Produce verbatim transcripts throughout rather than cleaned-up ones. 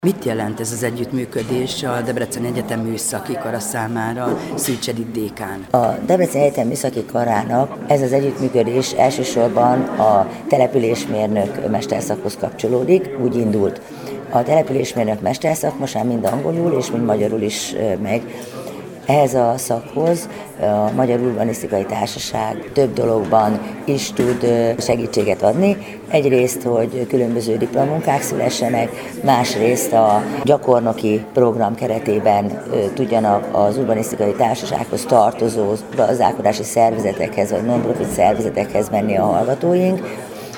Mit jelent ez az együttműködés a Debreceni Egyetem műszaki kara számára, Szűcs Edith dékán? A Debreceni Egyetem műszaki karának ez az együttműködés elsősorban a településmérnök mesterszakhoz kapcsolódik, úgy indult. A településmérnök mesterszak most már mind angolul és mind magyarul is megy. Ehhez a szakhoz a Magyar Urbanisztikai Társaság több dologban is tud segítséget adni. Egyrészt, hogy különböző diplomunkák szülessenek, másrészt a gyakornoki program keretében tudjanak az urbanisztikai társasághoz tartozó gazdálkodási szervezetekhez vagy non-profit szervezetekhez menni a hallgatóink.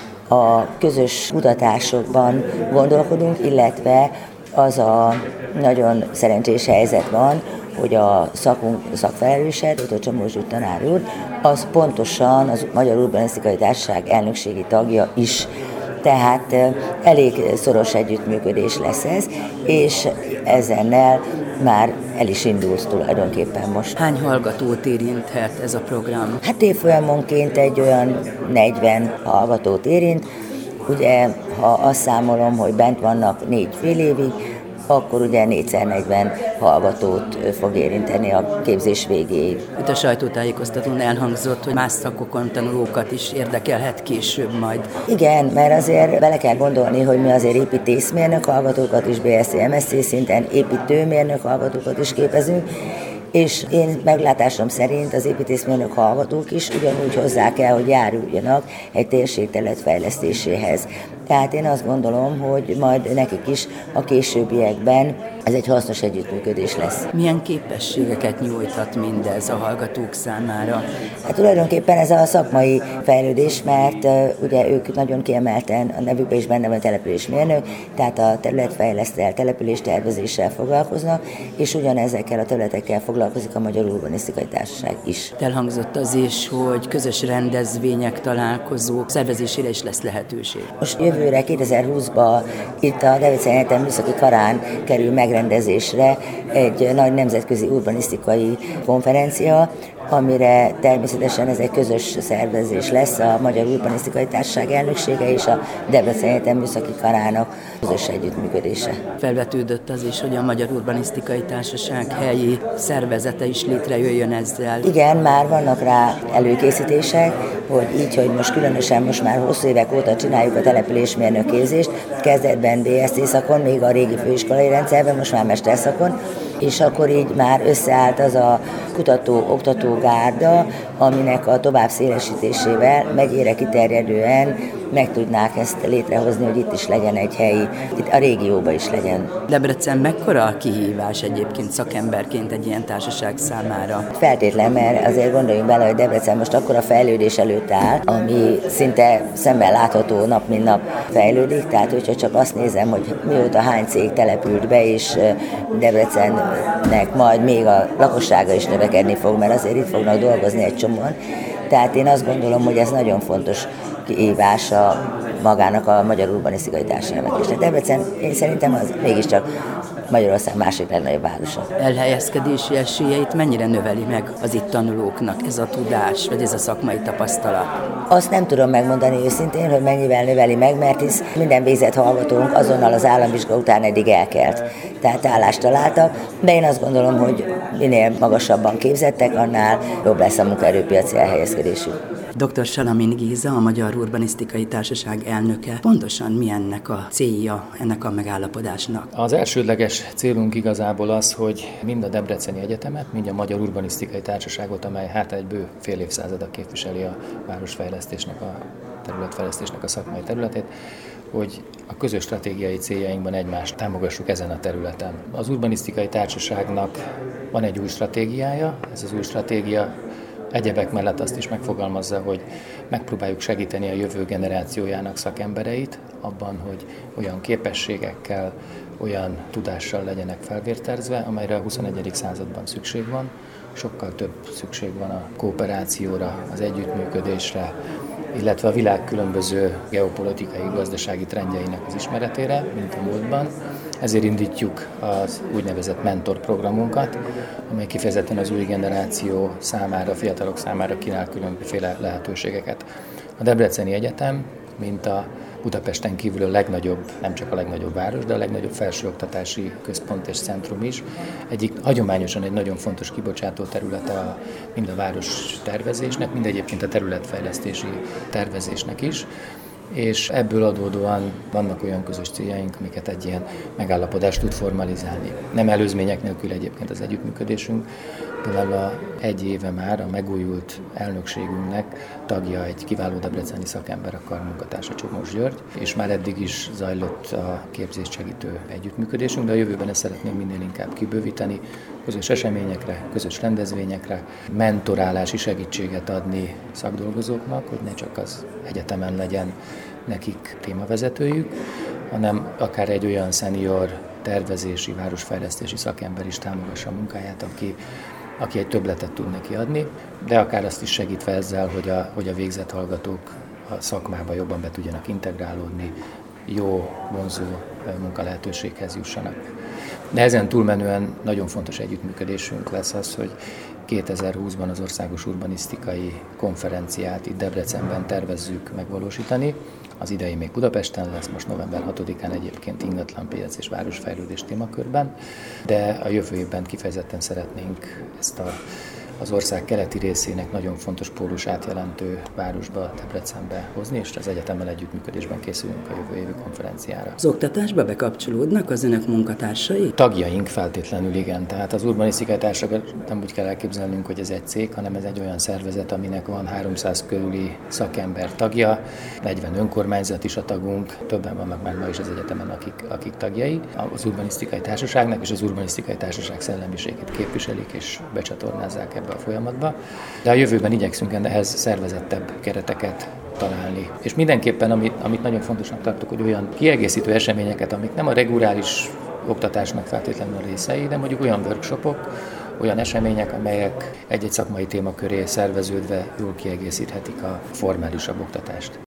A közös kutatásokban gondolkodunk, illetve az a nagyon szerencsés helyzet van, hogy a szakunk, szakfelelőse, dr. Csomó Zsuzsa tanár úr, az pontosan az Magyar Urbanisztikai Társaság elnökségi tagja is. Tehát elég szoros együttműködés lesz ez, és ezennel már el is indult tulajdonképpen most. Hány hallgatót érinthet ez a program? Hát évfolyamonként egy olyan negyven hallgatót érint. Ugye, ha azt számolom, hogy bent vannak négy fél évig, akkor ugye négyszer negyven hallgatót fog érinteni a képzés végéig. Itt a sajtótájékoztatón elhangzott, hogy más szakokon tanulókat is érdekelhet később majd. Igen, mert azért bele kell gondolni, hogy mi azért építészmérnök hallgatókat is, bé es cé, em es cé szinten építőmérnök hallgatókat is képezünk, és én meglátásom szerint az építészmérnök hallgatók is ugyanúgy hozzá kell, hogy járuljanak egy térség területfejlesztéséhez. Tehát én azt gondolom, hogy majd nekik is a későbbiekben ez egy hasznos együttműködés lesz. Milyen képességeket nyújthat mindez a hallgatók számára? Hát tulajdonképpen ez a szakmai fejlődés, mert uh, ugye ők nagyon kiemelten, a nevükben is benne van településmérnök, tehát a területfejlesztővel, településtervezéssel foglalkoznak, és ugyanezekkel a területekkel foglalkozik a Magyar Urbanisztikai Társaság is. Elhangzott az is, hogy közös rendezvények, találkozók szervezésére is lesz lehetőség. Most jövőre kétezer-húszban itt a Debreceni Egyetem műszaki karán kerül megrendezésre egy nagy nemzetközi urbanisztikai konferencia, amire természetesen ez egy közös szervezés lesz, a Magyar Urbanisztikai Társaság elnöksége és a Debreceni Egyetem műszaki karának közös együttműködése. Felvetődött az is, hogy a Magyar Urbanisztikai Társaság helyi szervezete is létrejöjjön ezzel. Igen, már vannak rá előkészítések, hogy így, hogy most különösen most már hosszú évek óta csináljuk a településmérnök képzést, kezdetben bé es cé szakon, még a régi főiskolai rendszerben, most már mesterszakon, és akkor így már összeállt az a kutató-oktató gárda, aminek a tovább szélesítésével megyére kiterjedően meg tudnák ezt létrehozni, hogy itt is legyen egy helyi, itt a régióban is legyen. Debrecen mekkora a kihívás egyébként szakemberként egy ilyen társaság számára? Feltétlen, mert azért gondoljunk bele, hogy Debrecen most akkora fejlődés előtt áll, ami szinte szemmel látható nap mint nap fejlődik, tehát hogyha csak azt nézem, hogy mióta hány cég települt be, és Debrecennek majd még a lakossága is növekedni fog, mert azért itt fognak dolgozni egy csomóan. Tehát én azt gondolom, hogy ez nagyon fontos kihívása magának a Magyar Urbanisztikai Társaságnak is. Tehát Debrecen én szerintem az mégiscsak Magyarország másik legnagyobb városa. Elhelyezkedési esélyeit mennyire növeli meg az itt tanulóknak ez a tudás, vagy ez a szakmai tapasztalat? Azt nem tudom megmondani őszintén, hogy mennyivel növeli meg, mert hisz minden végzett hallgatónk azonnal az államvizsga után eddig elkelt. Tehát állást találtak, de én azt gondolom, hogy minél magasabban képzettek, annál jobb lesz a munkaerőpiaci elhelyezkedésük. doktor Salamin Géza, a Magyar Urbanisztikai Társaság elnöke. Pontosan mi ennek a célja, ennek a megállapodásnak? Az elsődleges célunk igazából az, hogy mind a Debreceni Egyetemet, mind a Magyar Urbanisztikai Társaságot, amely hát egy bő fél évszázada képviseli a városfejlesztésnek, a területfejlesztésnek a szakmai területét, hogy a közös stratégiai céljainkban egymást támogassuk ezen a területen. Az Urbanisztikai Társaságnak van egy új stratégiája, ez az új stratégia egyebek mellett azt is megfogalmazza, hogy megpróbáljuk segíteni a jövő generációjának szakembereit abban, hogy olyan képességekkel, olyan tudással legyenek felvérterzve, amelyre a huszonegyedik században szükség van. Sokkal több szükség van a kooperációra, az együttműködésre, illetve a világ különböző geopolitikai, gazdasági trendjeinek az ismeretére, mint a múltban. Ezért indítjuk az úgynevezett mentorprogramunkat, amely kifejezetten az új generáció számára, a fiatalok számára kínál különböző lehetőségeket. A Debreceni Egyetem, mint a Budapesten kívül a legnagyobb, nem csak a legnagyobb város, de a legnagyobb felsőoktatási központ és centrum is. Egyik hagyományosan egy nagyon fontos kibocsátó területe a, mind a város tervezésnek, mind egyébként a területfejlesztési tervezésnek is. És ebből adódóan vannak olyan közös céljaink, amiket egy ilyen megállapodás tud formalizálni. Nem előzmények nélkül egyébként az együttműködésünk. Például a egy éve már a megújult elnökségünknek tagja egy kiváló debreceni szakember, a karmunkatársa Csomós György, és már eddig is zajlott a képzést segítő együttműködésünk, de a jövőben ezt szeretném minél inkább kibővíteni, közös eseményekre, közös rendezvényekre, mentorálási segítséget adni szakdolgozóknak, hogy ne csak az egyetemen legyen nekik témavezetőjük, hanem akár egy olyan szenior tervezési, városfejlesztési szakember is támogassa a munkáját, aki, aki egy többletet tud neki adni, de akár azt is segítve ezzel, hogy a, hogy a végzett hallgatók a szakmába jobban be tudjanak integrálódni, jó, vonzó munkalehetőséghez jussanak. De ezen túlmenően nagyon fontos együttműködésünk lesz az, hogy kétezer-húszban az Országos Urbanisztikai Konferenciát itt Debrecenben tervezzük megvalósítani. Az idei még Budapesten lesz, most november hatodikán egyébként ingatlanpiac és városfejlődés témakörben, de a jövő évben kifejezetten szeretnénk ezt a az ország keleti részének nagyon fontos pólusát jelentő városba, Debrecenbe hozni, és az egyetemmel együttműködésben készülünk a jövő évi konferenciára. Az oktatásba bekapcsolódnak az önök munkatársai? Tagjaink feltétlenül igen, tehát az urbanisztikai társaságot nem úgy kell elképzelnünk, hogy ez egy cég, hanem ez egy olyan szervezet, aminek van háromszáz körüli szakember tagja, negyven önkormányzat is a tagunk, többen vannak már ma is az egyetemen, akik, akik tagjai. Az urbanisztikai társaságnak és az urbanisztikai társaság szellemiségét képviselik és becsatornázzák ebbe a folyamatba, de a jövőben igyekszünk ehhez szervezettebb kereteket találni. És mindenképpen, amit, amit nagyon fontosnak tartok, hogy olyan kiegészítő eseményeket, amik nem a reguláris oktatásnak feltétlenül a részei, de mondjuk olyan workshopok, olyan események, amelyek egy-egy szakmai téma köré szerveződve jól kiegészíthetik a formálisabb oktatást.